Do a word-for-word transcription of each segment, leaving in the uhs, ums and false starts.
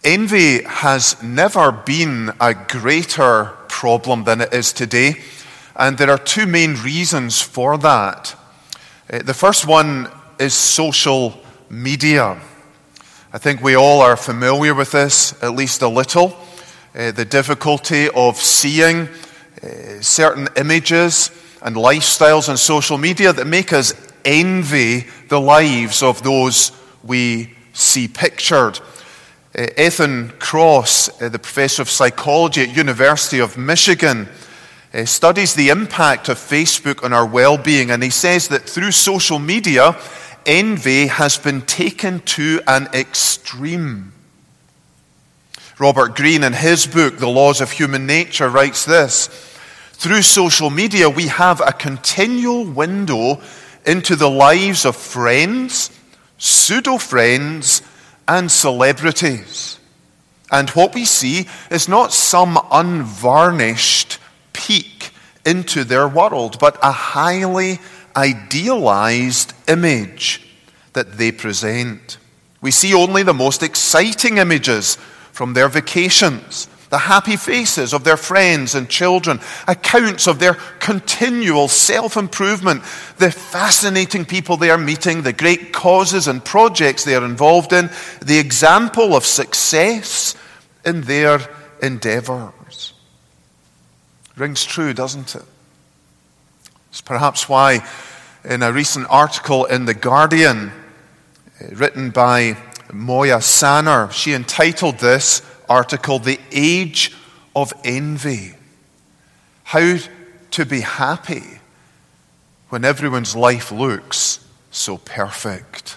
Envy has never been a greater problem than it is today, and there are two main reasons for that. Uh, the first one is social media. I think we all are familiar with this, at least a little. Uh, the difficulty of seeing uh, certain images and lifestyles on social media that make us envy the lives of those we see pictured. Uh, Ethan Cross, uh, the professor of psychology at University of Michigan, uh, studies the impact of Facebook on our well-being, and he says that through social media, envy has been taken to an extreme. Robert Greene, in his book, The Laws of Human Nature, writes this: through social media, we have a continual window into the lives of friends, pseudo-friends, and celebrities. And what we see is not some unvarnished peek into their world, but a highly idealized image that they present. We see only the most exciting images from their vacations, the happy faces of their friends and children, accounts of their continual self-improvement, the fascinating people they are meeting, the great causes and projects they are involved in, the example of success in their endeavors. Rings true, doesn't it? It's perhaps why in a recent article in The Guardian, written by Moya Sanner, she entitled this article, "The Age of Envy. How to be happy when everyone's life looks so perfect."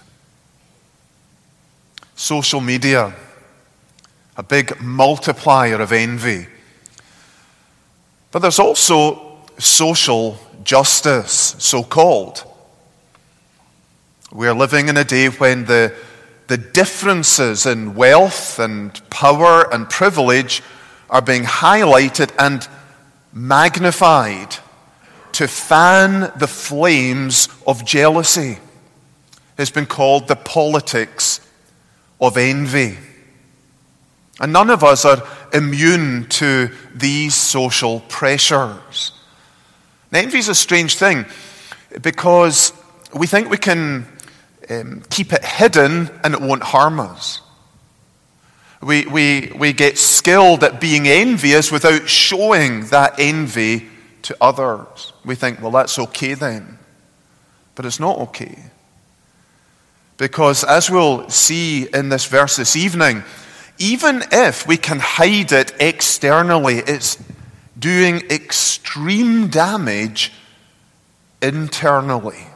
Social media, a big multiplier of envy. But there's also social justice, so-called. We're living in a day when the The differences in wealth and power and privilege are being highlighted and magnified to fan the flames of jealousy. It's been called the politics of envy. And none of us are immune to these social pressures. And envy is a strange thing because we think we can Um, keep it hidden and it won't harm us. We, we, we get skilled at being envious without showing that envy to others. We think, well, that's okay then. But it's not okay. Because as we'll see in this verse this evening, even if we can hide it externally, it's doing extreme damage internally.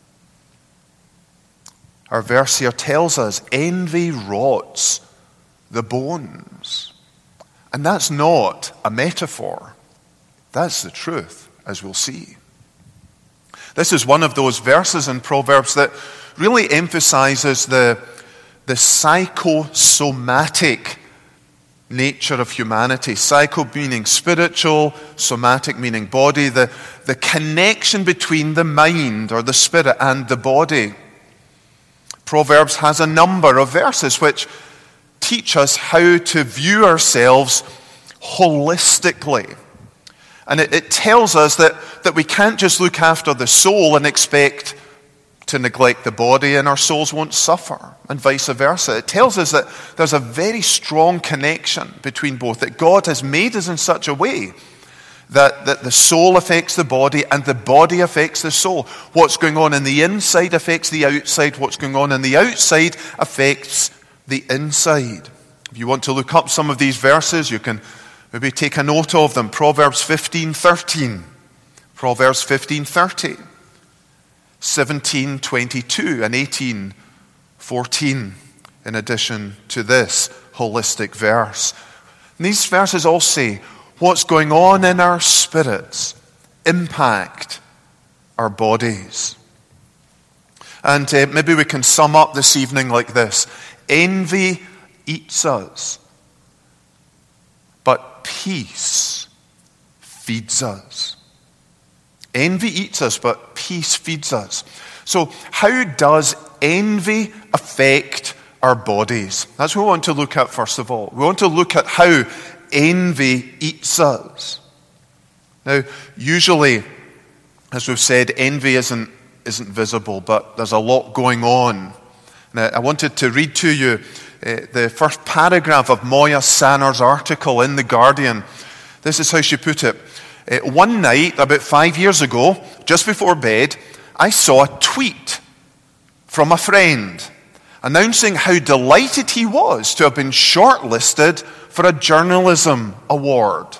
Our verse here tells us envy rots the bones. And that's not a metaphor. That's the truth, as we'll see. This is one of those verses in Proverbs that really emphasizes the, the psychosomatic nature of humanity. Psycho meaning spiritual, somatic meaning body, the, the connection between the mind or the spirit and the body. Proverbs has a number of verses which teach us how to view ourselves holistically. And it, it tells us that, that we can't just look after the soul and expect to neglect the body, and our souls won't suffer, and vice versa. It tells us that there's a very strong connection between both, that God has made us in such a way That, that the soul affects the body and the body affects the soul. What's going on in the inside affects the outside. What's going on in the outside affects the inside. If you want to look up some of these verses, you can maybe take a note of them. Proverbs fifteen thirteen, Proverbs fifteen thirty, seventeen twenty-two, and eighteen fourteen, in addition to this holistic verse. And these verses all say, what's going on in our spirits impact our bodies. And uh, maybe we can sum up this evening like this. Envy eats us, but peace feeds us. Envy eats us, but peace feeds us. So how does envy affect our bodies. That's what we want to look at first of all. We want to look at how envy eats us. Now, usually, as we've said, envy isn't, isn't visible, but there's a lot going on. Now, I wanted to read to you uh, the first paragraph of Moya Sanner's article in The Guardian. This is how she put it. Uh, one night, about five years ago, just before bed, I saw a tweet from a friend announcing how delighted he was to have been shortlisted for a journalism award.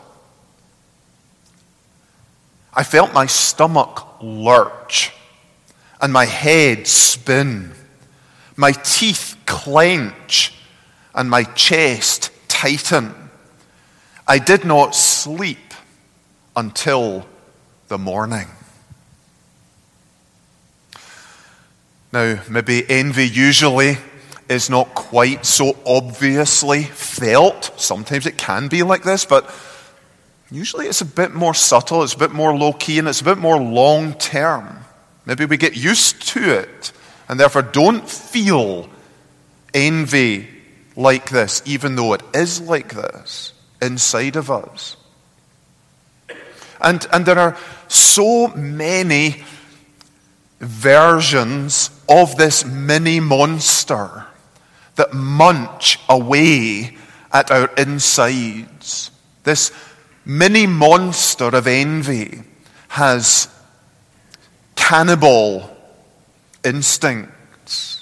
I felt my stomach lurch and my head spin, my teeth clench and my chest tighten. I did not sleep until the morning. Now, maybe envy usually is not quite so obviously felt. Sometimes it can be like this, but usually it's a bit more subtle, it's a bit more low-key, and it's a bit more long-term. Maybe we get used to it, and therefore don't feel envy like this, even though it is like this inside of us. And, and there are so many versions of this mini monster that munch away at our insides. This mini monster of envy has cannibal instincts.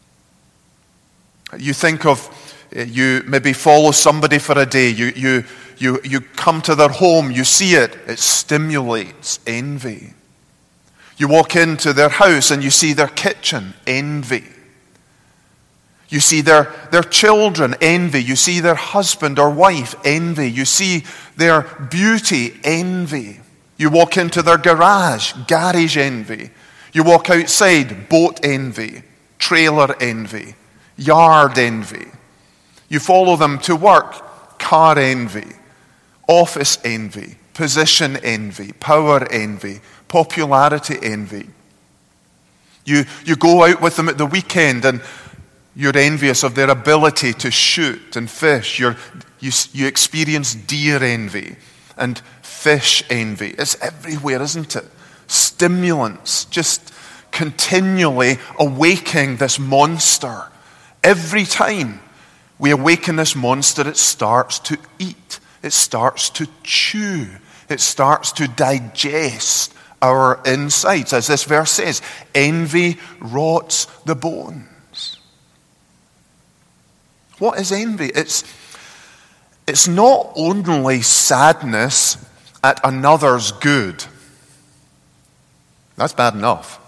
You think of, you maybe follow somebody for a day, you, you, you, you come to their home, you see it, it stimulates envy. You walk into their house and you see their kitchen, envy. You see their, their children, envy. You see their husband or wife, envy. You see their beauty, envy. You walk into their garage, garage envy. You walk outside, boat envy, trailer envy, yard envy. You follow them to work, car envy, office envy, position envy, power envy, popularity envy. You, you go out with them at the weekend and you're envious of their ability to shoot and fish. You're, you, you experience deer envy and fish envy. It's everywhere, isn't it? Stimulants just continually awaking this monster. Every time we awaken this monster, it starts to eat. It starts to chew. It starts to digest our insides. As this verse says, envy rots the bones. What is envy? It's, it's not only sadness at another's good. That's bad enough.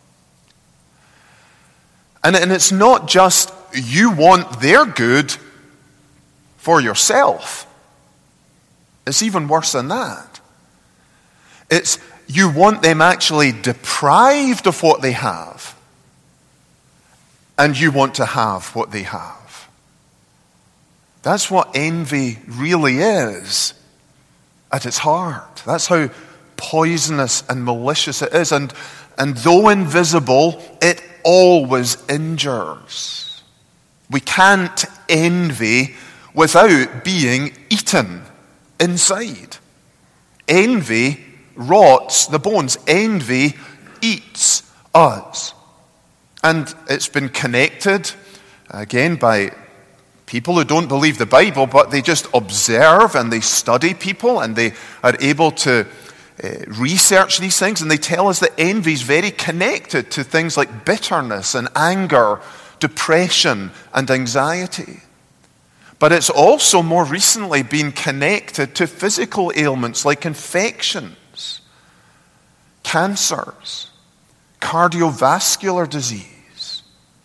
And, and it's not just you want their good for yourself. It's even worse than that. It's you want them actually deprived of what they have, and you want to have what they have. That's what envy really is at its heart. That's how poisonous and malicious it is. And, and though invisible, it always injures. We can't envy without being eaten inside. Envy rots the bones. Envy eats us. And it's been connected, again, by people who don't believe the Bible, but they just observe and they study people and they are able to uh, research these things, and they tell us that envy is very connected to things like bitterness and anger, depression and anxiety. But it's also more recently been connected to physical ailments like infections, cancers, cardiovascular disease.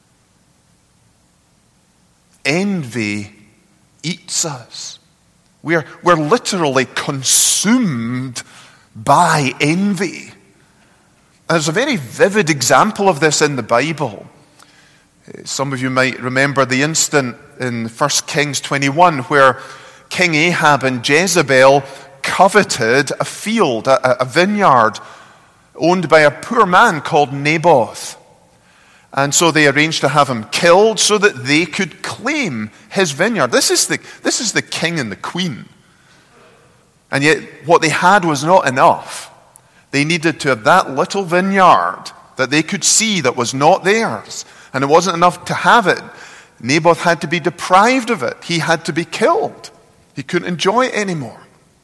Envy eats us. We're, we're literally consumed by envy. There's a very vivid example of this in the Bible. Some of you might remember the incident in First Kings twenty-one where King Ahab and Jezebel coveted a field, a, a vineyard, owned by a poor man called Naboth. And so they arranged to have him killed so that they could claim his vineyard. This is the, this is the king and the queen. And yet what they had was not enough. They needed to have that little vineyard that they could see that was not theirs. And it wasn't enough to have it. Naboth had to be deprived of it. He had to be killed. He couldn't enjoy it anymore.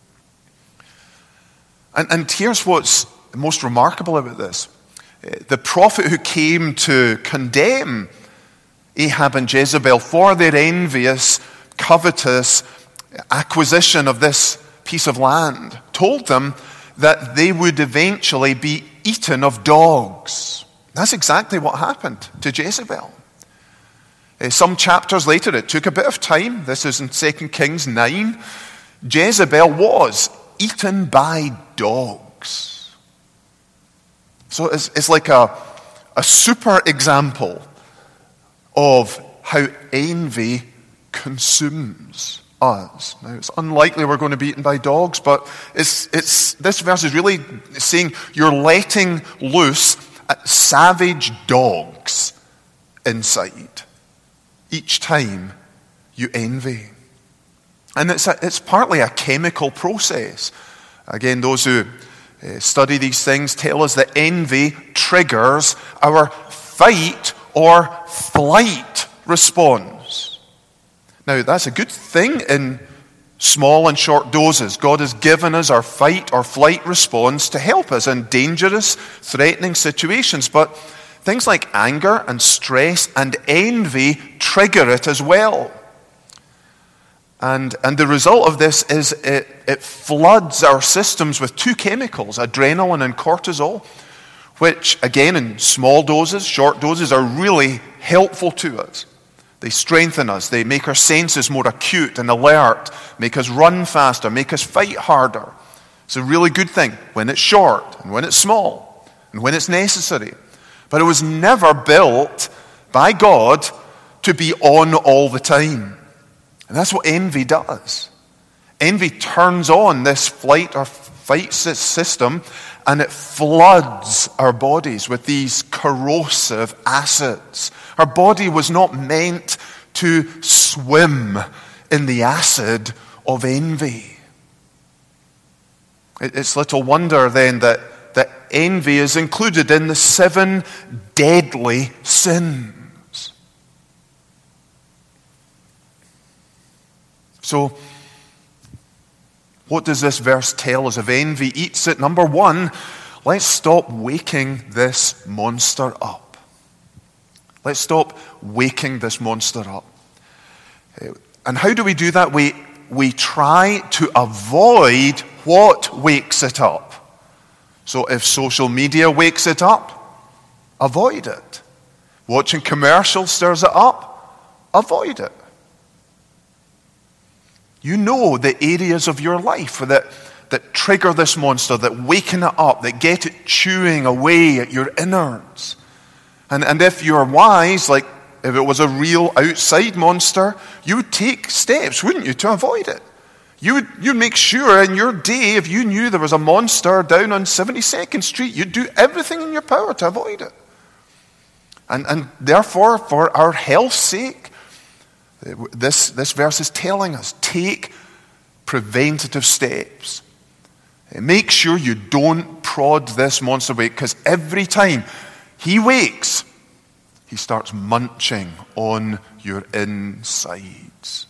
And, and here's what's most remarkable about this. The prophet who came to condemn Ahab and Jezebel for their envious, covetous acquisition of this piece of land told them that they would eventually be eaten of dogs. That's exactly what happened to Jezebel. Uh, some chapters later, it took a bit of time. This is in Second Kings nine. Jezebel was eaten by dogs. So it's, it's like a, a super example of how envy consumes us. Now, it's unlikely we're going to be eaten by dogs, but it's, it's, this verse is really saying you're letting loose savage dogs inside each time you envy. And it's, a, it's partly a chemical process. Again, those who uh, study these things tell us that envy triggers our fight or flight response. Now, that's a good thing in small and short doses. God has given us our fight or flight response to help us in dangerous, threatening situations. But things like anger and stress and envy trigger it as well. And, and the result of this is it, it floods our systems with two chemicals, adrenaline and cortisol, which, again, in small doses, short doses, are really helpful to us. They strengthen us. They make our senses more acute and alert, make us run faster, make us fight harder. It's a really good thing when it's short and when it's small and when it's necessary. But it was never built by God to be on all the time. And that's what envy does. Envy turns on this flight or fight system, and it floods our bodies with these corrosive acids. Our body was not meant to swim in the acid of envy. It's little wonder then that, that envy is included in the seven deadly sins. So, what does this verse tell us? If envy eats it, number one, let's stop waking this monster up. Let's stop waking this monster up. And how do we do that? We, we try to avoid what wakes it up. So if social media wakes it up, avoid it. Watching commercials stirs it up, avoid it. You know the areas of your life that, that trigger this monster, that waken it up, that get it chewing away at your innards. And, and if you're wise, like if it was a real outside monster, you would take steps, wouldn't you, to avoid it? You would you'd make sure in your day, if you knew there was a monster down on seventy-second Street, you'd do everything in your power to avoid it. And, and therefore, for our health's sake, This, this verse is telling us, take preventative steps. Make sure you don't prod this monster awake, because every time he wakes, he starts munching on your insides.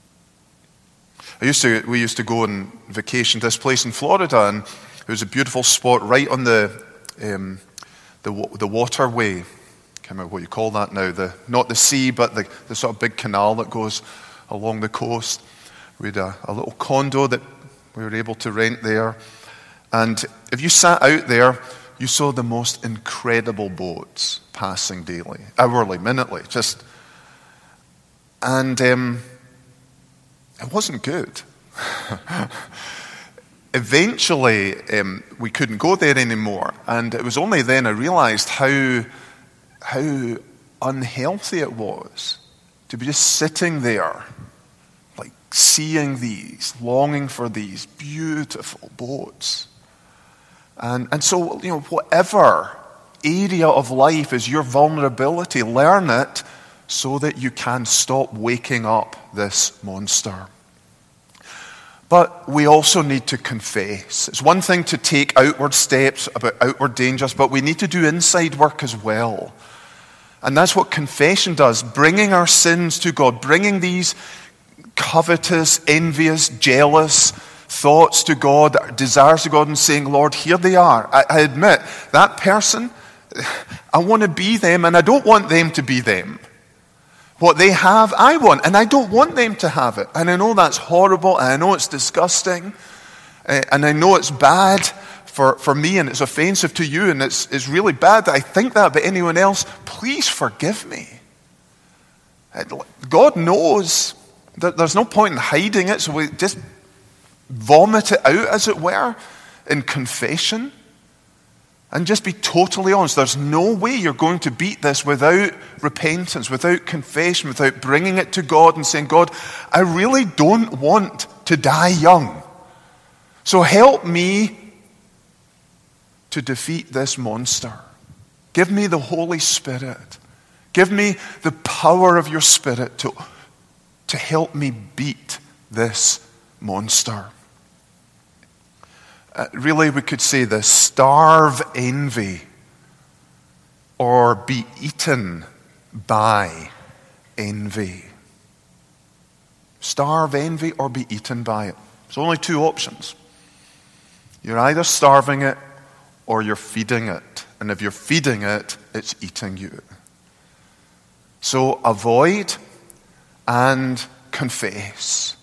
I used to, we used to go on vacation to this place in Florida, and it was a beautiful spot right on the um, the, the waterway. I can't remember what you call that now. The not the sea, but the, the sort of big canal that goes along the coast. We had a, a little condo that we were able to rent there, and if you sat out there, you saw the most incredible boats passing daily, hourly, minutely, just, and um, it wasn't good. Eventually, um, we couldn't go there anymore, and it was only then I realized how how unhealthy it was to be just sitting there, like seeing these, longing for these beautiful boats. And and so, you know, whatever area of life is your vulnerability. Learn it so that you can stop waking up this monster. But we also need to confess. It's one thing to take outward steps about outward dangers, but we need to do inside work as well. And that's what confession does, bringing our sins to God, bringing these covetous, envious, jealous thoughts to God, desires to God, and saying, Lord, here they are. I, I admit, that person, I want to be them, and I don't want them to be them. What they have, I want, and I don't want them to have it. And I know that's horrible, and I know it's disgusting, and I know it's bad for, for me, and it's offensive to you, and it's, it's really bad that I think that about anyone else. Please forgive me. God knows. There's no point in hiding it, so we just vomit it out, as it were, in confession. And just be totally honest. There's no way you're going to beat this without repentance, without confession, without bringing it to God and saying, God, I really don't want to die young. So help me to defeat this monster. Give me the Holy Spirit. Give me the power of your Spirit to, to help me beat this monster. Uh, really, we could say this: starve envy or be eaten by envy. Starve envy or be eaten by it. There's only two options. You're either starving it or you're feeding it. And if you're feeding it, it's eating you. So avoid and confess.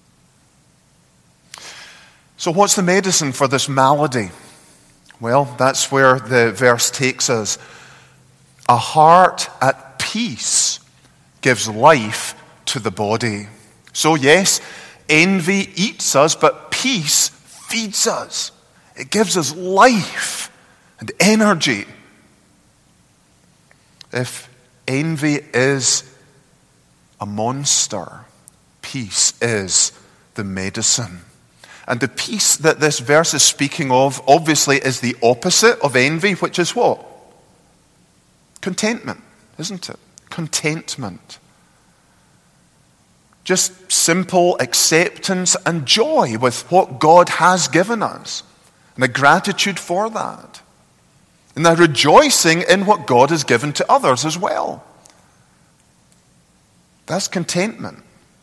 So what's the medicine for this malady? Well, that's where the verse takes us. A heart at peace gives life to the body. So yes, envy eats us, but peace feeds us. It gives us life and energy. If envy is a monster, peace is the medicine. And the peace that this verse is speaking of, obviously, is the opposite of envy, which is what? Contentment, isn't it? Contentment. Just simple acceptance and joy with what God has given us. And a gratitude for that. And a rejoicing in what God has given to others as well. That's contentment.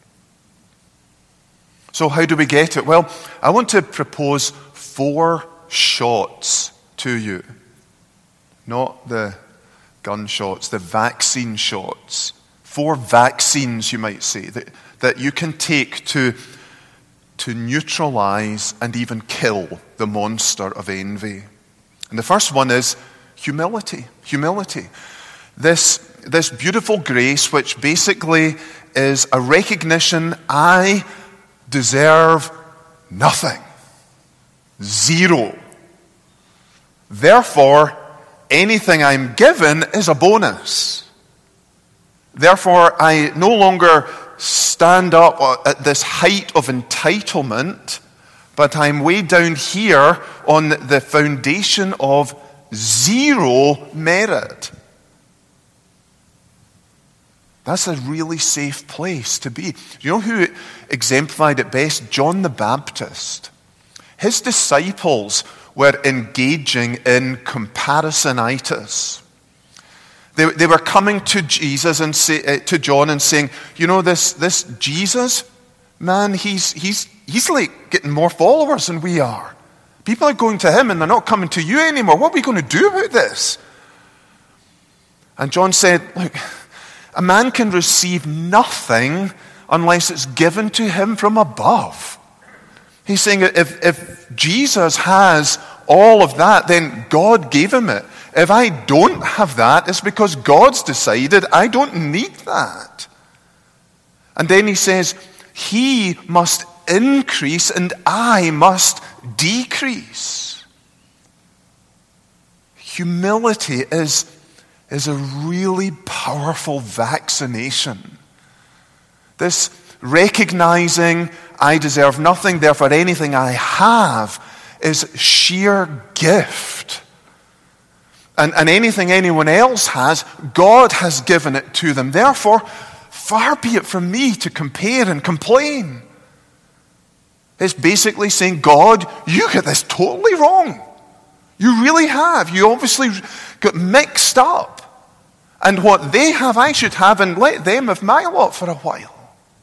So how do we get it? Well, I want to propose four shots to you. Not the gun shots, the vaccine shots. Four vaccines, you might say, that, that you can take to, to neutralize and even kill the monster of envy. And the first one is humility. Humility. This, this beautiful grace, which basically is a recognition, I deserve nothing. Zero. Therefore, anything I'm given is a bonus. Therefore, I no longer stand up at this height of entitlement, but I'm way down here on the foundation of zero merit. That's a really safe place to be. You know who exemplified it best? John the Baptist. His disciples were engaging in comparisonitis. They, they were coming to Jesus and say, uh, to John and saying, you know, this, this Jesus, man, he's, he's, he's like getting more followers than we are. People are going to him and they're not coming to you anymore. What are we going to do about this? And John said, look, a man can receive nothing unless it's given to him from above. He's saying if, if Jesus has all of that, then God gave him it. If I don't have that, it's because God's decided I don't need that. And then he says, he must increase and I must decrease. Humility is is a really powerful vaccination. This recognizing I deserve nothing, therefore anything I have is sheer gift. and, and anything anyone else has, God has given it to them. Therefore, far be it from me to compare and complain. It's basically saying, God, you get this totally wrong. You really have. You obviously got mixed up. And what they have, I should have, and let them have my lot for a while.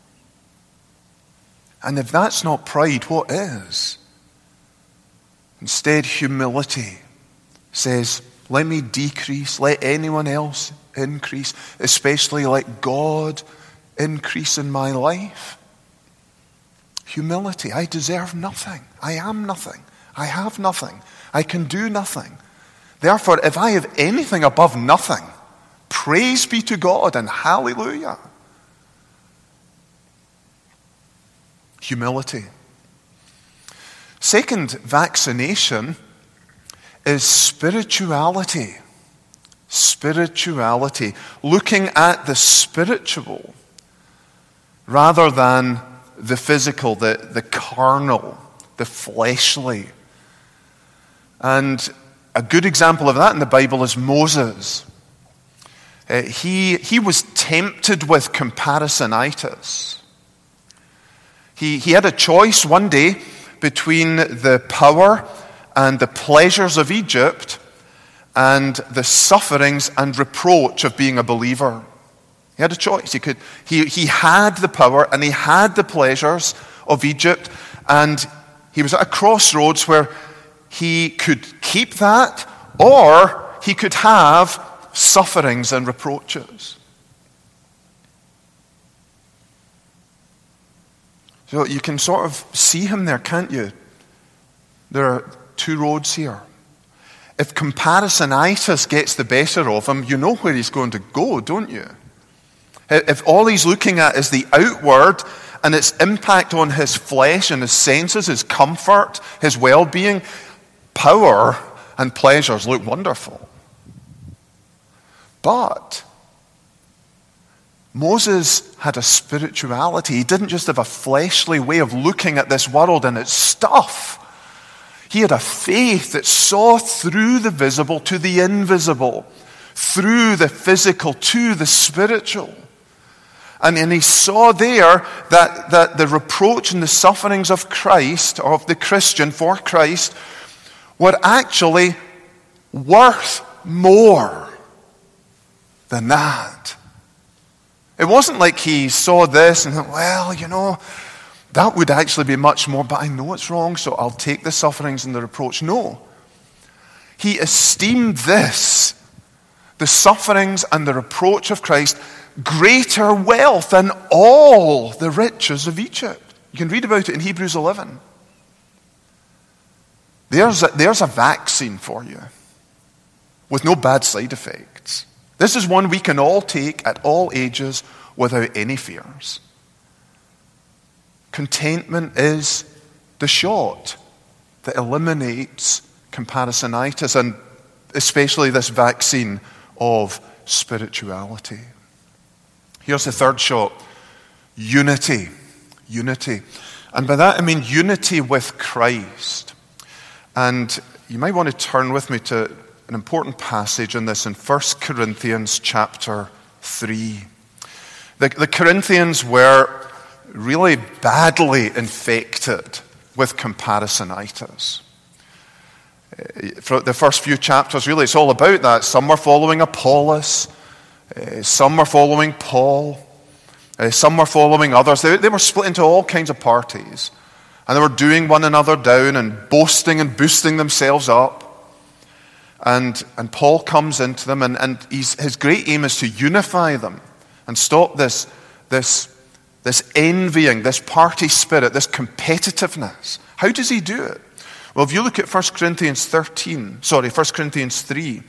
And if that's not pride, what is? Instead, humility says, let me decrease, let anyone else increase, especially let God increase in my life. Humility. I deserve nothing. I am nothing. I have nothing. I can do nothing. Therefore, if I have anything above nothing, praise be to God and hallelujah. Humility. Second vaccination is spirituality. Spirituality. Looking at the spiritual rather than the physical, the, the carnal, the fleshly. And a good example of that in the Bible is Moses. Uh, he, he was tempted with comparisonitis. He, he had a choice one day between the power and the pleasures of Egypt and the sufferings and reproach of being a believer. He had a choice. He could, he, he had the power and he had the pleasures of Egypt, and he was at a crossroads where he could keep that or he could have sufferings and reproaches. So you can sort of see him there, can't you? There are two roads here. If comparisonitis gets the better of him, you know where he's going to go, don't you? If all he's looking at is the outward and its impact on his flesh and his senses, his comfort, his well-being, power and pleasures look wonderful. But Moses had a spirituality. He didn't just have a fleshly way of looking at this world and its stuff. He had a faith that saw through the visible to the invisible, through the physical to the spiritual. And, and he saw there that, that the reproach and the sufferings of Christ, or of the Christian for Christ, were actually worth more than that. It wasn't like he saw this and thought, well, you know, that would actually be much more, but I know it's wrong, so I'll take the sufferings and the reproach. No. He esteemed this, the sufferings and the reproach of Christ, greater wealth than all the riches of Egypt. You can read about it in Hebrews eleven. There's a, there's a vaccine for you with no bad side effects. This is one we can all take at all ages without any fears. Contentment is the shot that eliminates comparisonitis, and especially this vaccine of spirituality. Here's the third shot. Unity. Unity. And by that I mean unity with Christ. And you might want to turn with me to an important passage in this in First Corinthians chapter three. The, the Corinthians were really badly infected with comparisonitis. For the first few chapters, really, it's all about that. Some were following Apollos. Uh, some were following Paul. Uh, some were following others. They, they were split into all kinds of parties. And they were doing one another down and boasting and boosting themselves up. And, and Paul comes into them, and, and he's, his great aim is to unify them and stop this, this, this envying, this party spirit, this competitiveness. How does he do it? Well, if you look at First Corinthians thirteen, sorry, First Corinthians three,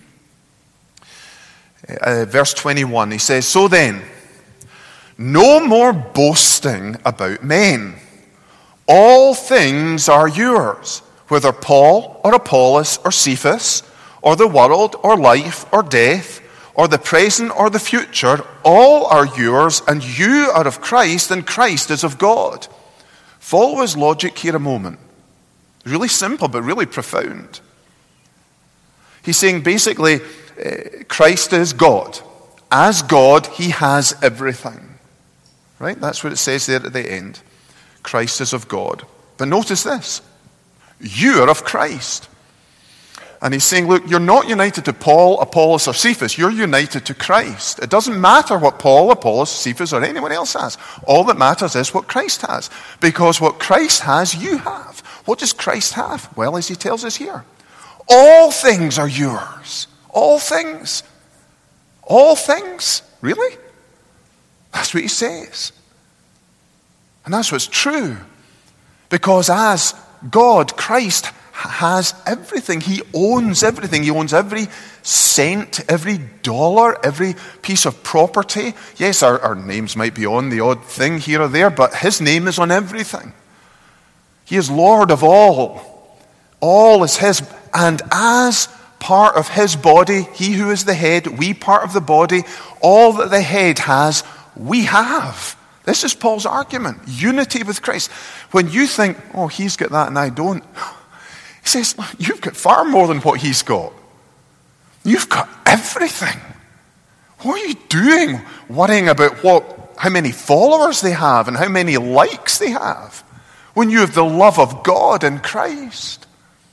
uh, verse twenty-one, he says, "So then, no more boasting about men. All things are yours, whether Paul or Apollos or Cephas, or the world, or life, or death, or the present, or the future, all are yours, and you are of Christ, and Christ is of God." Follow his logic here a moment. Really simple, but really profound. He's saying basically, uh, Christ is God. As God, he has everything. Right? That's what it says there at the end. Christ is of God. But notice this. You are of Christ. And he's saying, look, you're not united to Paul, Apollos, or Cephas. You're united to Christ. It doesn't matter what Paul, Apollos, Cephas, or anyone else has. All that matters is what Christ has. Because what Christ has, you have. What does Christ have? Well, as he tells us here, all things are yours. All things. All things. Really? That's what he says. And that's what's true. Because as God, Christ has everything. He owns everything. He owns every cent, every dollar, every piece of property. Yes, our, our names might be on the odd thing here or there, but his name is on everything. He is Lord of all. All is his. And as part of his body, he who is the head, we part of the body, all that the head has, we have. This is Paul's argument. Unity with Christ. When you think, oh, he's got that and I don't, he says, you've got far more than what he's got. You've got everything. What are you doing worrying about what, how many followers they have and how many likes they have when you have the love of God in Christ?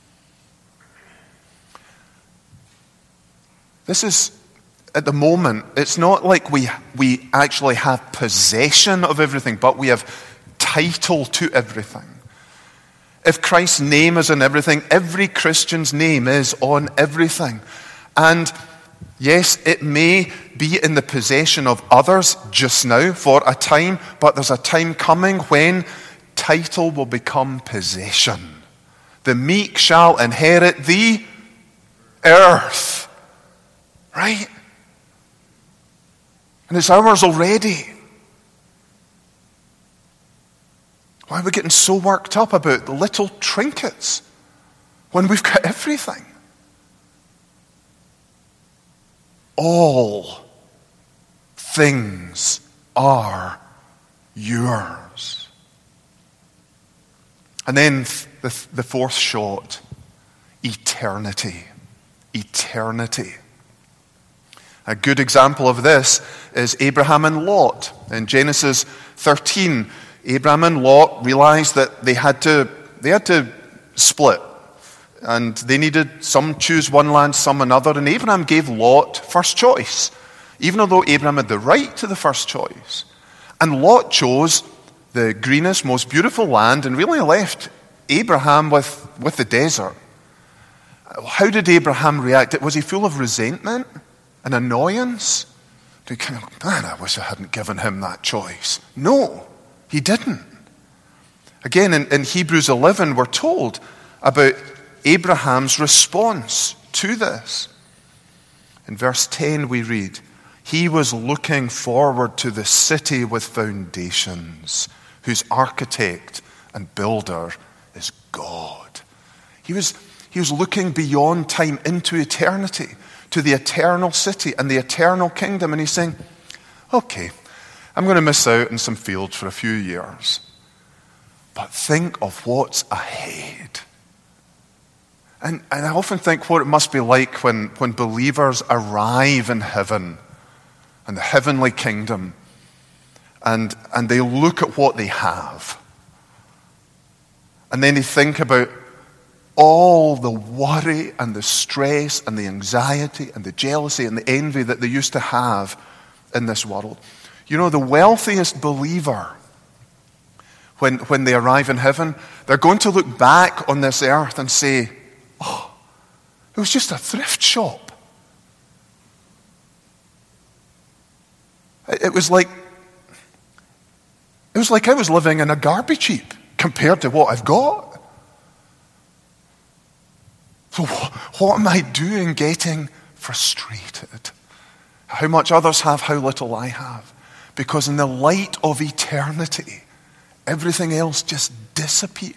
This is, at the moment, it's not like we, we actually have possession of everything, but we have title to everything. If Christ's name is on everything, every Christian's name is on everything. And yes, it may be in the possession of others just now for a time, but there's a time coming when title will become possession. The meek shall inherit the earth. Right? And it's ours already. Why are we getting so worked up about the little trinkets when we've got everything? All things are yours. And then the, the fourth shot, eternity. Eternity. A good example of this is Abraham and Lot. In Genesis thirteen, Abraham and Lot realized that they had to they had to split. And they needed some choose one land, some another. And Abraham gave Lot first choice, even though Abraham had the right to the first choice. And Lot chose the greenest, most beautiful land and really left Abraham with, with the desert. How did Abraham react? Was he full of resentment? An annoyance? Do you kind of, man, I wish I hadn't given him that choice. No, he didn't. Again, in, in Hebrews eleven, we're told about Abraham's response to this. In verse ten, we read, he was looking forward to the city with foundations, whose architect and builder is God. He was, he was looking beyond time into eternity, to the eternal city and the eternal kingdom. And he's saying, okay, I'm going to miss out on some fields for a few years. But think of what's ahead. And, and I often think what it must be like when, when believers arrive in heaven and the heavenly kingdom and, and they look at what they have. And then they think about all the worry and the stress and the anxiety and the jealousy and the envy that they used to have in this world. You know, the wealthiest believer, when, when they arrive in heaven, they're going to look back on this earth and say, oh, it was just a thrift shop. It, it was like, it was like I was living in a garbage heap compared to what I've got. So what am I doing getting frustrated? How much others have, how little I have. Because in the light of eternity, everything else just disappears.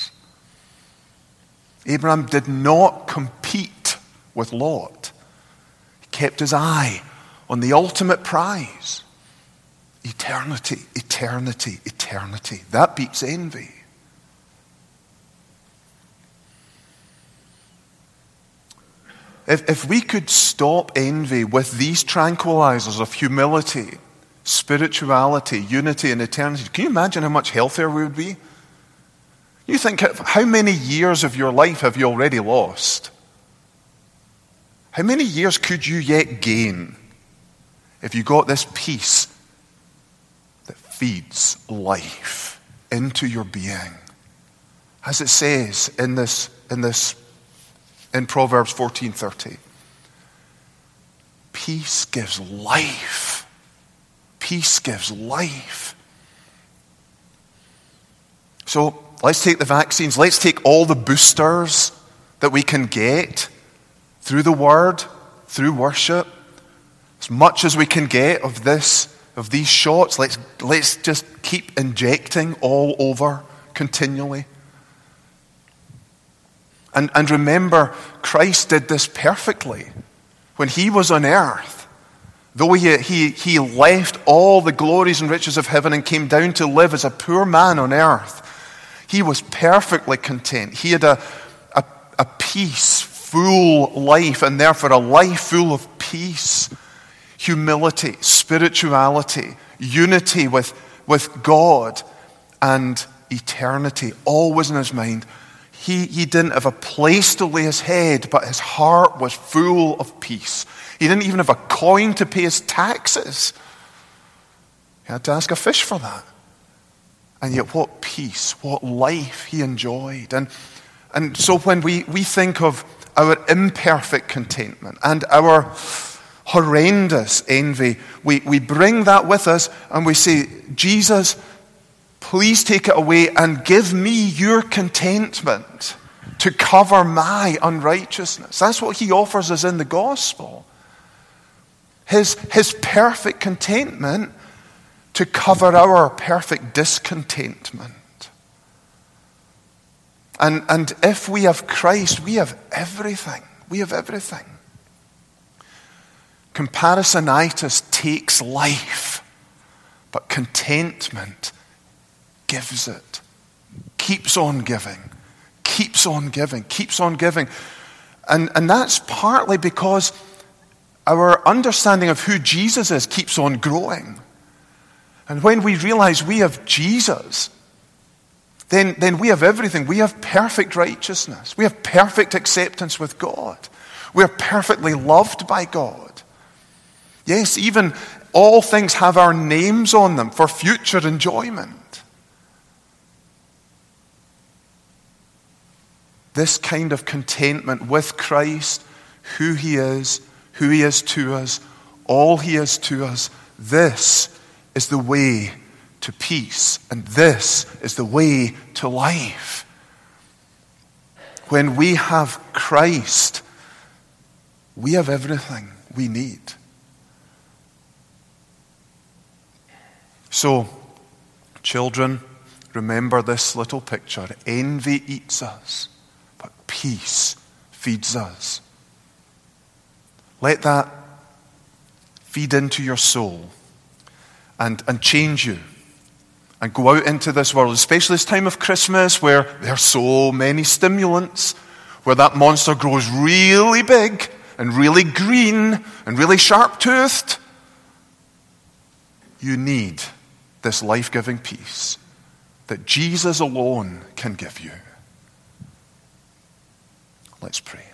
Abraham did not compete with Lot. He kept his eye on the ultimate prize. Eternity, eternity, eternity. That beats envy. if, if we could stop envy with these tranquilizers of humility, spirituality, unity, and eternity, can you imagine how much healthier we would be? You think, how many years of your life have you already lost? How many years could you yet gain if you got this peace that feeds life into your being? As it says in this, in this, in Proverbs fourteen thirty, peace gives life. Peace gives life. So let's take the vaccines. Let's take all the boosters that we can get through the Word, through worship. As much as we can get of this, of these shots, let's, let's just keep injecting all over continually. And, and remember, Christ did this perfectly. When he was on earth, though he, he, he left all the glories and riches of heaven and came down to live as a poor man on earth, he was perfectly content. He had a, a, a peaceful life, and therefore a life full of peace, humility, spirituality, unity with, with God, and eternity, always in his mind. He, he didn't have a place to lay his head, but his heart was full of peace. He didn't even have a coin to pay his taxes. He had to ask a fish for that. And yet what peace, what life he enjoyed. And, and so when we, we think of our imperfect contentment and our horrendous envy, we, we bring that with us and we say, Jesus, please take it away and give me your contentment to cover my unrighteousness. That's what he offers us in the gospel. His, his perfect contentment to cover our perfect discontentment. And, and if we have Christ, we have everything. We have everything. Comparisonitis takes life, but contentment gives it. Keeps on giving. Keeps on giving. Keeps on giving. And, and that's partly because our understanding of who Jesus is keeps on growing. And when we realize we have Jesus, then, then we have everything. We have perfect righteousness. We have perfect acceptance with God. We are perfectly loved by God. Yes, even all things have our names on them for future enjoyment. This kind of contentment with Christ, who he is, who he is to us, all he is to us, this is the way to peace, and this is the way to life. When we have Christ, we have everything we need. So, children, remember this little picture. Envy eats us, but peace feeds us. Let that feed into your soul and, and change you. And go out into this world, especially this time of Christmas where there are so many stimulants, where that monster grows really big and really green and really sharp-toothed. You need this life-giving peace that Jesus alone can give you. Let's pray.